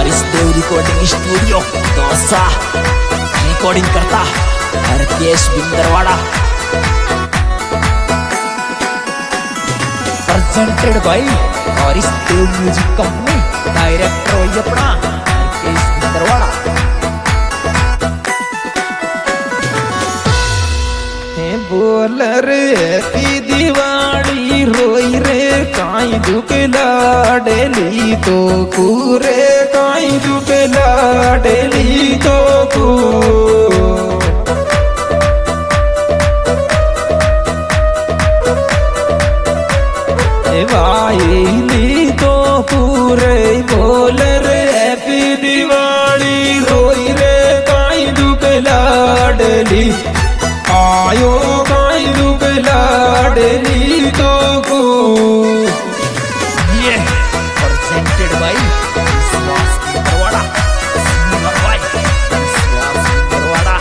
हरीशदेव recording studio Dausa recording करता Harkesh Bindarwada presented by Harishdev music company director वही अपना हरकेश बिंदरवाड़ा। बोल रे हैप्पी दिवाली रोई रे काई दुख लाडली तो पूरे काई दुख लाडली तो कू वाईली तो पूरे बोल रे हैप्पी दिवाली रोई रे काई दुख लाडली आयो काई दुख लाडली तो को ये प्रेजेंटेड बाय विश्वास बिंदरवाड़ा सिंगर बाय विश्वास बिंदरवाड़ा।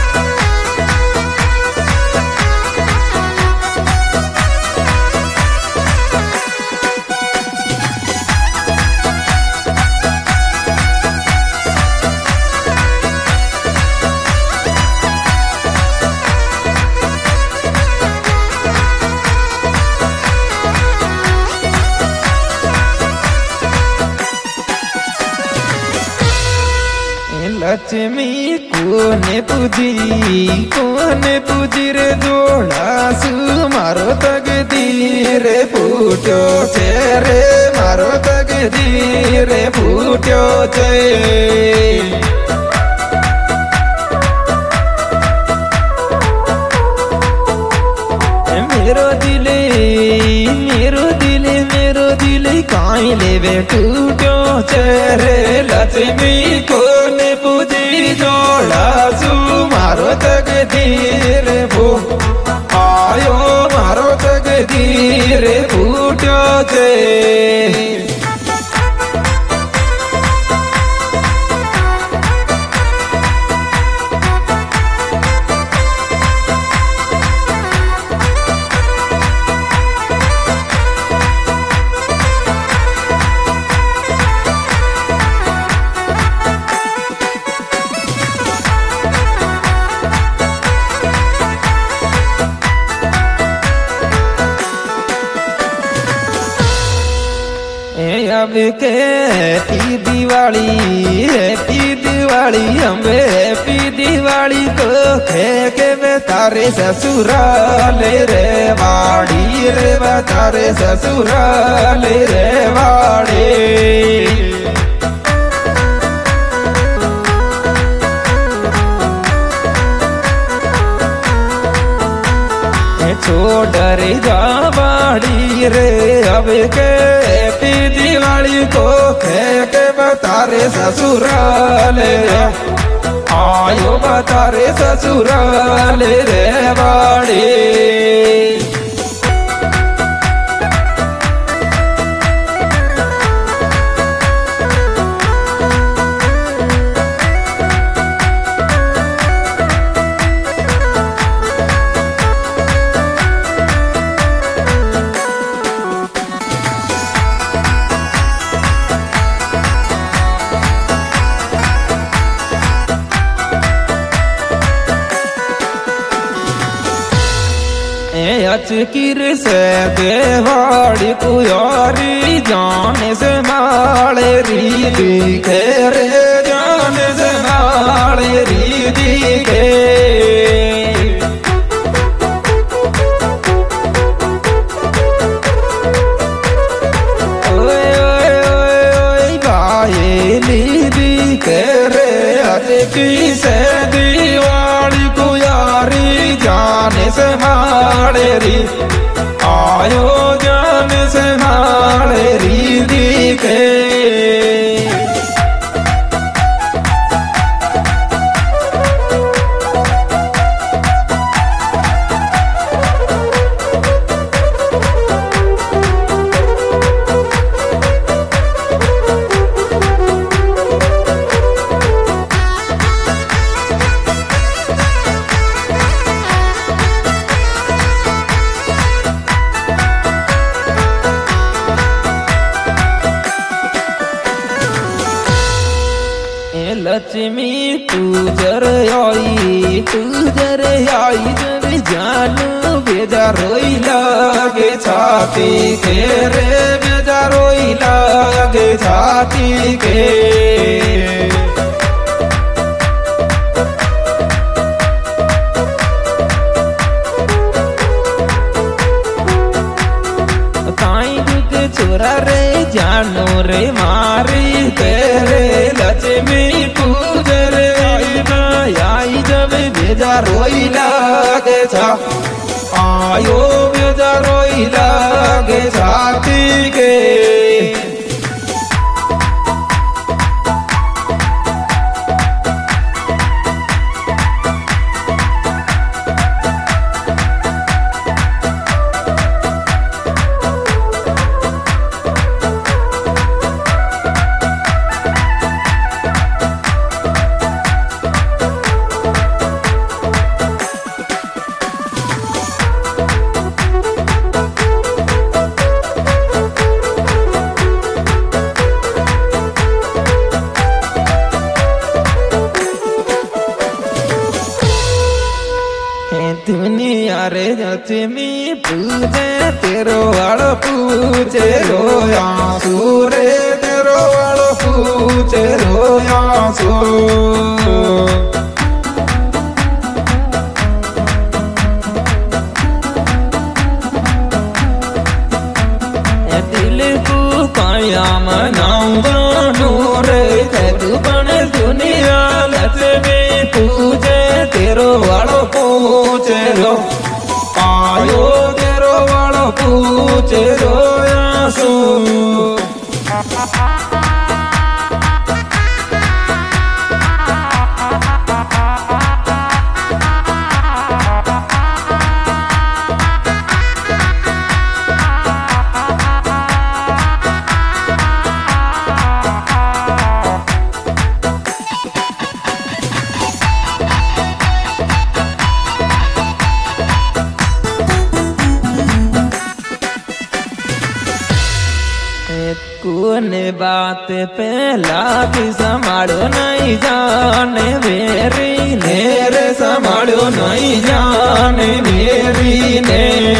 लक्ष्मी कोने पूजी रे जोड़ा सु मारो तकदीर फूट्यो छे रे मारो तकदीर फूट्यो छे। मेरो दिल काई लेवे टूट्यो छे रे लक्ष्मी कोने पूजी जोड़ा सु मारो तकदीर भू आयो मारो तकदीर फूट्यो छे। अब के हैप्पी दिवाली हम हैप्पी दिवाली को के तारे ससुराल रे वाड़ी रे तारे ससुराल रे वाड़ी। छोड़ जावाड़ी रे अब के हैप्पी दिवाली को के बतारे ससुराल आयो बतारे ससुराल रे वाड़ी। अचकिर से देवाड़ी कुयारी जाने से माले री दिखे रे जाने से माले री दिखे। ओए ओए ओए ओए बाहेली दिखे रे अचकी से दिवाड़ी कुयारी जाने से री आयो जान से माले री दिखे। रे आई जब जानू बेजा रोई लागे छाती के रे बेजा रोई लागे छाती के छोरा रे जानो रे मारी तेरे लक्ष्मी पूजर आई जब बेजा रोई लागे छा आयो बेजा रोई लागे छाती के दुनिया रे लक्ष्मी पूजे तेरो वालो पूजे रोया सूरे तेरो वालो पूजे रोया सू दिल को काया मनाऊंगा नूरे तू बने दुनिया लक्ष्मी पूजे तेरो वालो पूजे रो आयो तेरो वालो पूजे रोया सू कौन बात पहला भी संभालो नहीं जाने मेरी नेरे संभालो नहीं जाने मेरी ने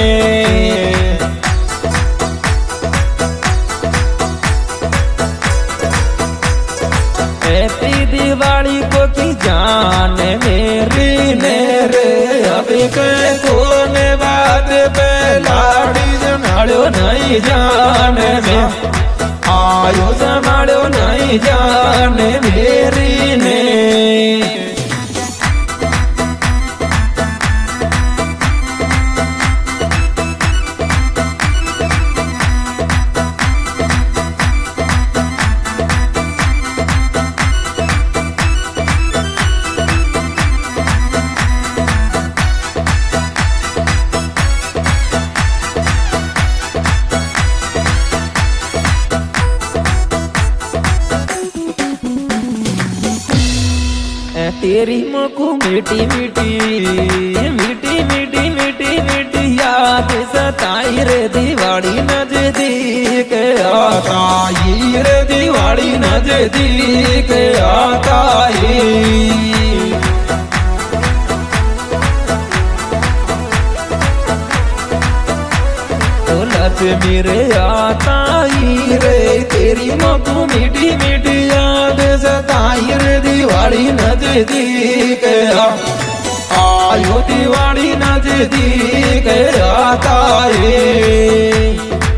हैप्पी दिवाली को की जाने मेरी नेरे अभी के कौन बात पहला भी संभालो नहीं जाने में आयो संभालो नहीं जाने मेरी ने तेरी मुखो मीठी मीठी मीठी मीठी मीठी मीठी याद सताई रे दिवाली नजदीक आताई रे दिवाली नजदीक आताई तो लक्ष्मी रे आताई रे तेरी मुखो मीठी मीठी याद सताई रे दिवाली नजदीक आयो दिवाली नजदीक आता है।